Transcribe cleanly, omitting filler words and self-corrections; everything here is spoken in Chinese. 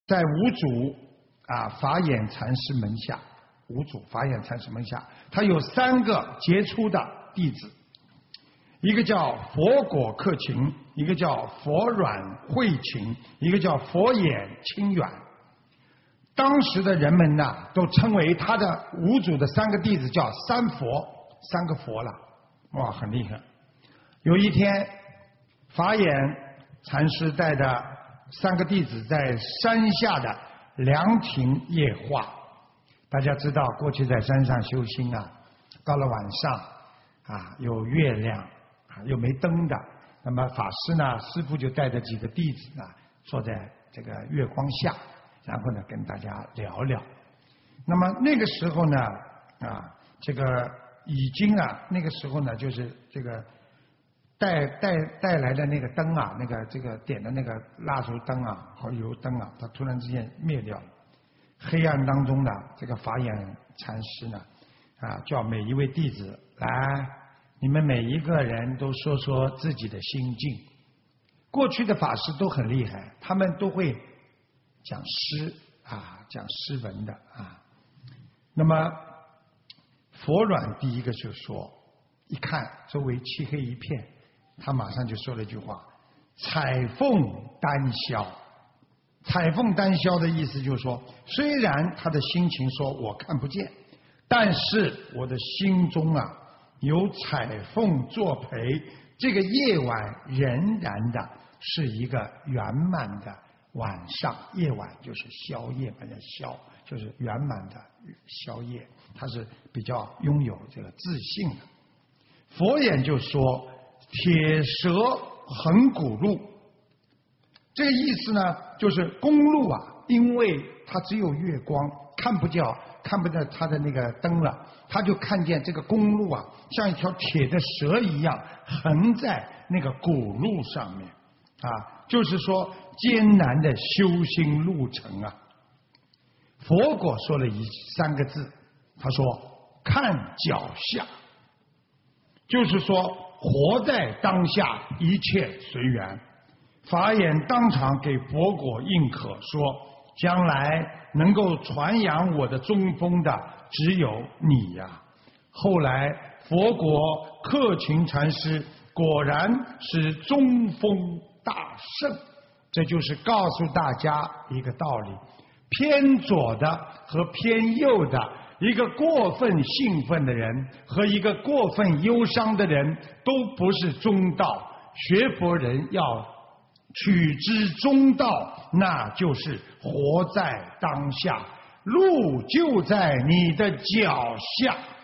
在五祖法眼禅师门下，五祖法眼禅师门下，他有3个杰出的弟子，一个叫佛果克勤，一个叫佛软慧勤，一个叫佛眼清远。当时的人们呢，都称为他的五祖的3个弟子叫3佛，3个佛了，哇，很厉害。有一天，法眼禅师带着3个弟子在山下的凉亭夜话。大家知道，过去在山上修心到了晚上有月亮又没灯的，那么法师呢，师父就带着几个弟子坐在这个月光下，然后呢跟大家聊聊。那么那个时候呢这个已经那个时候呢，就是这个带来的那个灯那个这个点的那个蜡烛灯和油灯它突然之间灭掉了。黑暗当中呢，这个法眼禅师呢叫每一位弟子来，你们每一个人都说说自己的心境。过去的法师都很厉害，他们都会讲诗讲诗文的那么佛软第一个就说，一看周围漆黑一片，他马上就说了一句话：彩凤丹霄。彩凤丹霄的意思就是说，虽然他的心情说我看不见，但是我的心中有彩凤作陪，这个夜晚仍然的是一个圆满的晚上。夜晚就是宵夜，反正宵就是圆满的宵夜，他是比较拥有这个自信的。佛眼就说铁蛇横古路，这个意思呢，就是公路因为它只有月光，看不到它的那个灯了，他就看见这个公路像一条铁的蛇一样横在那个古路上面就是说艰难的修心路程佛果说了3个字，他说看脚下，就是说活在当下，一切随缘。法眼当场给佛果认可，说将来能够传扬我的中风的只有你后来佛果克勤禅师果然是中风大胜。这就是告诉大家一个道理，偏左的和偏右的，一个过分兴奋的人和一个过分忧伤的人都不是中道。学佛人要取之中道，那就是活在当下，路就在你的脚下。